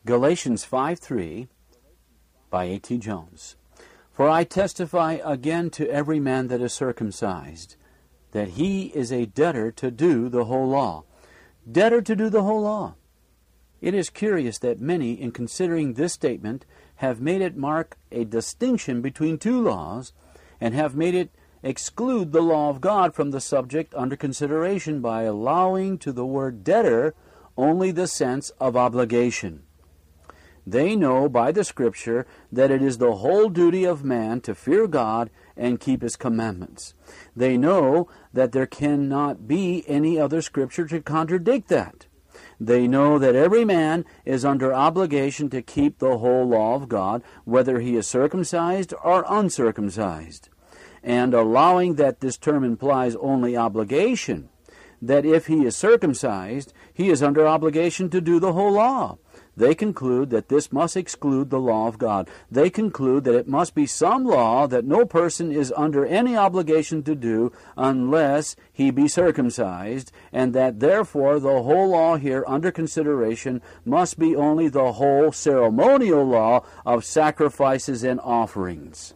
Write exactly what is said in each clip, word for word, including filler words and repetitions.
Galatians five three by A T Jones. For I testify again to every man that is circumcised, that he is a debtor to do the whole law. Debtor to do the whole law. It is curious that many, in considering this statement, have made it mark a distinction between two laws, and have made it exclude the law of God from the subject under consideration by allowing to the word debtor only the sense of obligation. They know by the Scripture that it is the whole duty of man to fear God and keep His commandments. They know that there cannot be any other Scripture to contradict that. They know that every man is under obligation to keep the whole law of God, whether he is circumcised or uncircumcised. And allowing that this term implies only obligation, that if he is circumcised, he is under obligation to do the whole law. They conclude that this must exclude the law of God. They conclude that it must be some law that no person is under any obligation to do unless he be circumcised, and that therefore the whole law here under consideration must be only the whole ceremonial law of sacrifices and offerings.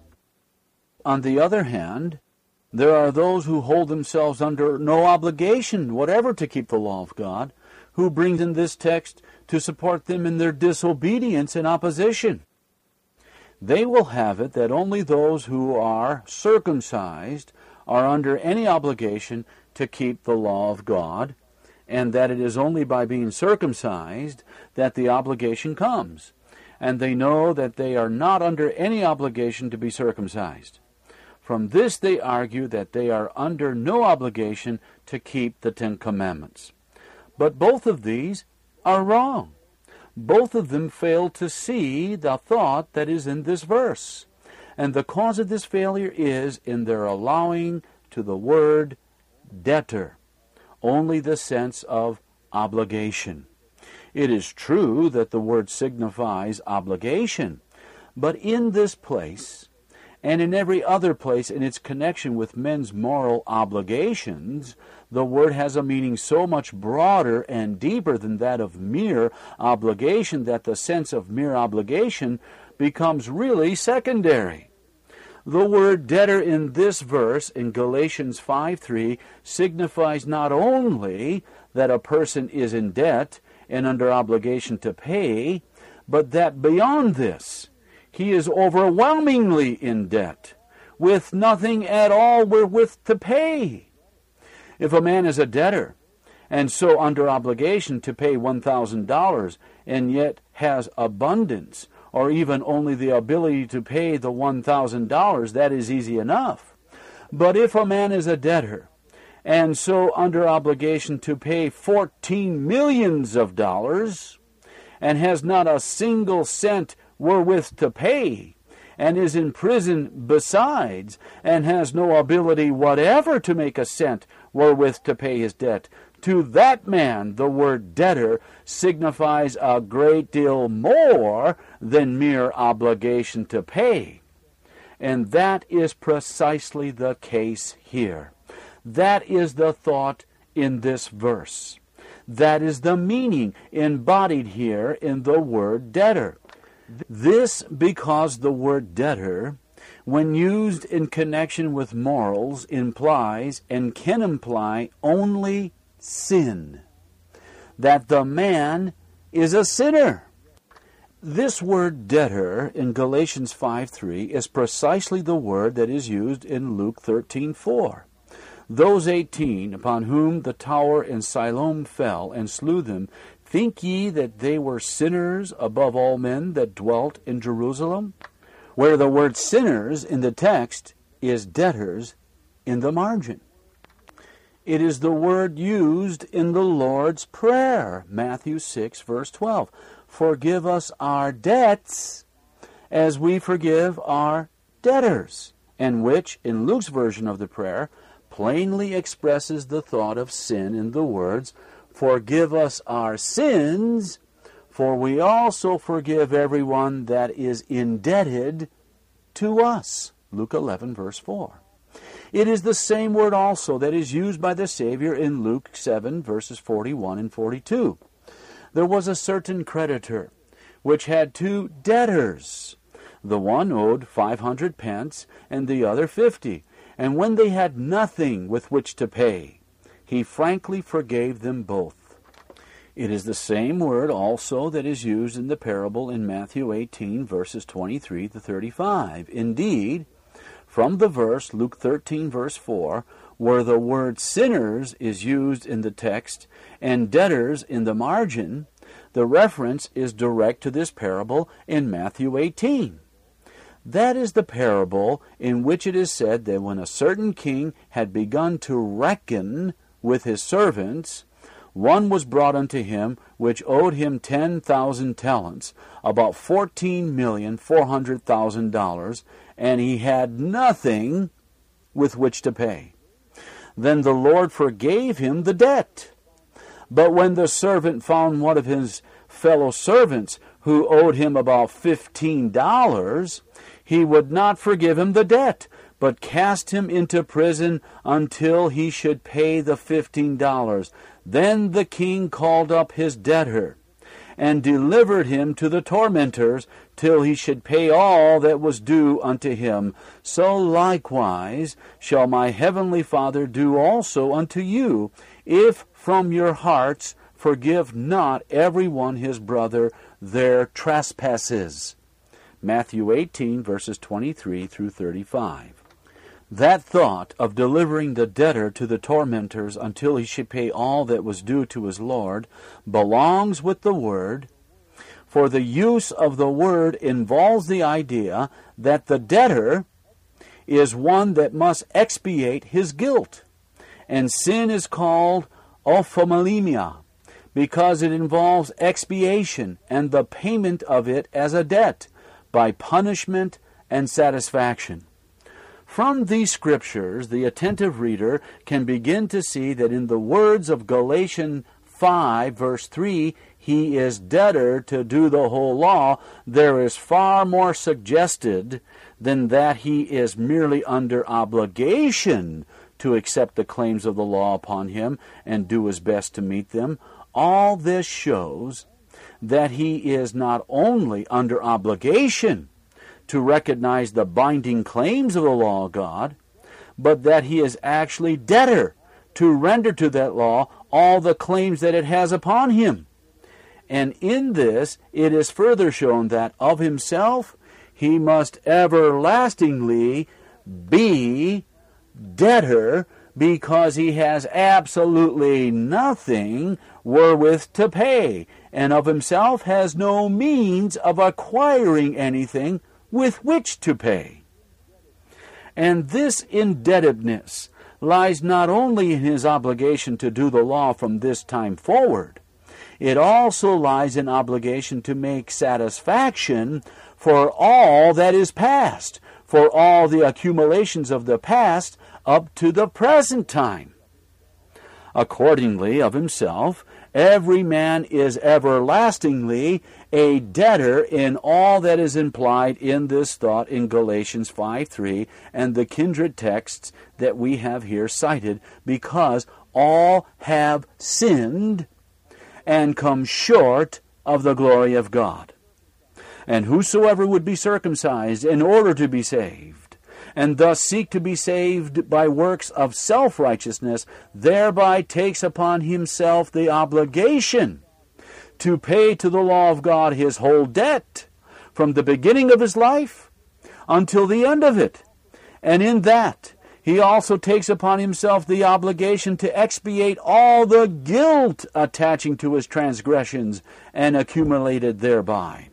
On the other hand, there are those who hold themselves under no obligation whatever to keep the law of God, who bring in this text to support them in their disobedience and opposition. They will have it that only those who are circumcised are under any obligation to keep the law of God, and that it is only by being circumcised that the obligation comes. And they know that they are not under any obligation to be circumcised. From this they argue that they are under no obligation to keep the Ten Commandments. But both of these are wrong. Both of them fail to see the thought that is in this verse. And the cause of this failure is in their allowing to the word debtor only the sense of obligation. It is true that the word signifies obligation, but in this place, and in every other place in its connection with men's moral obligations, the word has a meaning so much broader and deeper than that of mere obligation that the sense of mere obligation becomes really secondary. The word debtor in this verse in Galatians five three signifies not only that a person is in debt and under obligation to pay, but that beyond this, he is overwhelmingly in debt, with nothing at all wherewith to pay. If a man is a debtor, and so under obligation to pay one thousand dollars, and yet has abundance, or even only the ability to pay the one thousand dollars, that is easy enough. But if a man is a debtor, and so under obligation to pay fourteen millions of dollars, and has not a single cent wherewith to pay, and is in prison besides, and has no ability whatever to make a cent wherewith to pay his debt, to that man the word debtor signifies a great deal more than mere obligation to pay. And that is precisely the case here. That is the thought in this verse. That is the meaning embodied here in the word debtor. This because the word debtor, when used in connection with morals, implies and can imply only sin. That the man is a sinner. This word debtor in Galatians five three is precisely the word that is used in Luke thirteen four. Those eighteen upon whom the tower in Siloam fell and slew them, think ye that they were sinners above all men that dwelt in Jerusalem? Where the word sinners in the text is debtors in the margin. It is the word used in the Lord's Prayer, Matthew six, verse twelve. Forgive us our debts as we forgive our debtors, and which, in Luke's version of the prayer, plainly expresses the thought of sin in the words, forgive us our sins, for we also forgive everyone that is indebted to us. Luke eleven, verse four. It is the same word also that is used by the Savior in Luke seven, verses forty-one and forty-two. There was a certain creditor which had two debtors. The one owed five hundred pence, and the other fifty. And when they had nothing with which to pay, he frankly forgave them both. It is the same word also that is used in the parable in Matthew eighteen, verses twenty-three to thirty-five. Indeed, from the verse, Luke thirteen, verse four, where the word sinners is used in the text and debtors in the margin, the reference is direct to this parable in Matthew eighteen. That is the parable in which it is said that when a certain king had begun to reckon with his servants, one was brought unto him which owed him ten thousand talents, about fourteen million four hundred thousand dollars, and he had nothing with which to pay. Then the Lord forgave him the debt. But when the servant found one of his fellow servants who owed him about fifteen dollars, he would not forgive him the debt, but cast him into prison until he should pay the fifteen dollars. Then the king called up his debtor, and delivered him to the tormentors, till he should pay all that was due unto him. So likewise shall my heavenly Father do also unto you, if from your hearts forgive not every one his brother their trespasses. Matthew eighteen, verses twenty-three through thirty-five. That thought of delivering the debtor to the tormentors until he should pay all that was due to his Lord belongs with the word, for the use of the word involves the idea that the debtor is one that must expiate his guilt. And sin is called ophthalmia, because it involves expiation and the payment of it as a debt by punishment and satisfaction. From these scriptures, the attentive reader can begin to see that in the words of Galatians five, verse three, he is debtor to do the whole law, there is far more suggested than that he is merely under obligation to accept the claims of the law upon him and do his best to meet them. All this shows that he is not only under obligation to recognize the binding claims of the law of God, but that he is actually debtor to render to that law all the claims that it has upon him. And in this, it is further shown that of himself he must everlastingly be debtor, because he has absolutely nothing wherewith to pay, and of himself has no means of acquiring anything with which to pay. And this indebtedness lies not only in his obligation to do the law from this time forward, it also lies in obligation to make satisfaction for all that is past, for all the accumulations of the past up to the present time. Accordingly, of himself, every man is everlastingly a debtor in all that is implied in this thought in Galatians five three and the kindred texts that we have here cited, because all have sinned and come short of the glory of God. And whosoever would be circumcised in order to be saved, and thus seek to be saved by works of self-righteousness, thereby takes upon himself the obligation to pay to the law of God his whole debt, from the beginning of his life until the end of it. And in that, he also takes upon himself the obligation to expiate all the guilt attaching to his transgressions and accumulated thereby.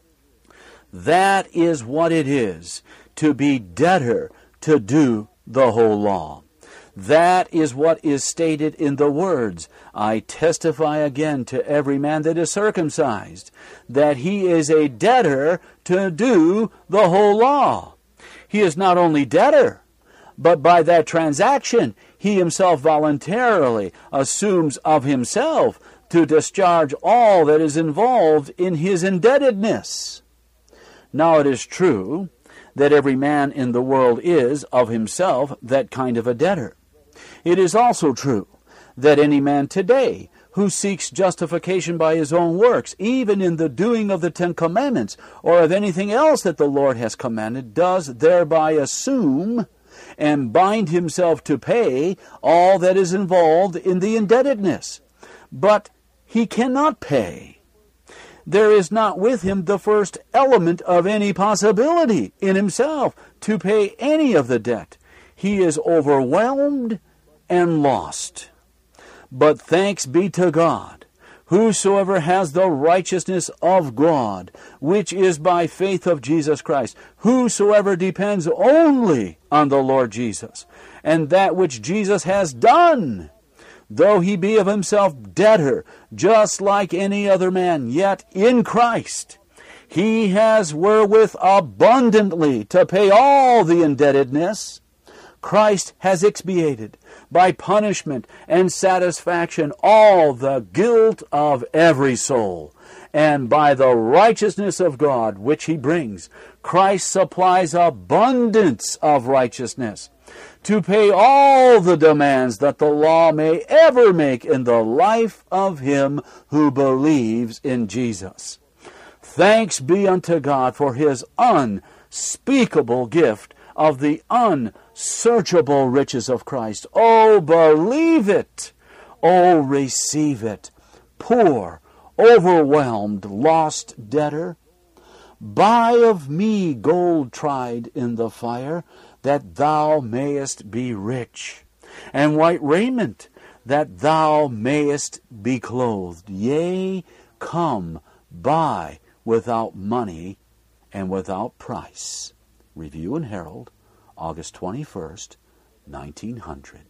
That is what it is to be debtor to do the whole law. That is what is stated in the words, I testify again to every man that is circumcised, that he is a debtor to do the whole law. He is not only debtor, but by that transaction, he himself voluntarily assumes of himself to discharge all that is involved in his indebtedness. Now it is true that every man in the world is, of himself, that kind of a debtor. It is also true that any man today who seeks justification by his own works, even in the doing of the Ten Commandments, or of anything else that the Lord has commanded, does thereby assume and bind himself to pay all that is involved in the indebtedness. But he cannot pay. There is not with him the first element of any possibility in himself to pay any of the debt. He is overwhelmed and lost. But thanks be to God, whosoever has the righteousness of God, which is by faith of Jesus Christ, whosoever depends only on the Lord Jesus, and that which Jesus has done, though he be of himself debtor, just like any other man, yet in Christ he has wherewith abundantly to pay all the indebtedness. Christ has expiated by punishment and satisfaction all the guilt of every soul. And by the righteousness of God which he brings, Christ supplies abundance of righteousness to pay all the demands that the law may ever make in the life of him who believes in Jesus. Thanks be unto God for his unspeakable gift of the unsearchable riches of Christ. Oh, believe it. Oh, receive it. Poor, overwhelmed, lost debtor, buy of me gold tried in the fire, that thou mayest be rich, and white raiment, that thou mayest be clothed. Yea, come, buy without money and without price. Review and Herald, August twenty-first, nineteen hundred.